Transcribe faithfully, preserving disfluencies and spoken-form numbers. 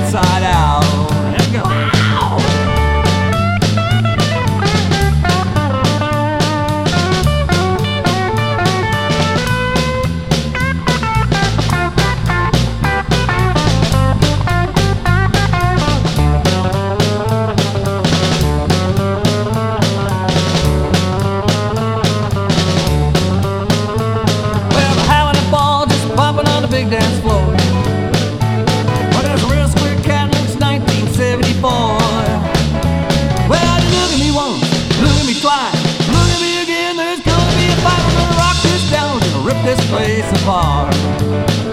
inside out. And go, ow! Well, we're having a ball, just popping on the big dance floor. Well, there's a real square cat, looks nineteen seventy-four. Well, you look at me once, look at me twice, look at me again. There's gonna be a fight. We're gonna rock this down, we're gonna rip this place apart.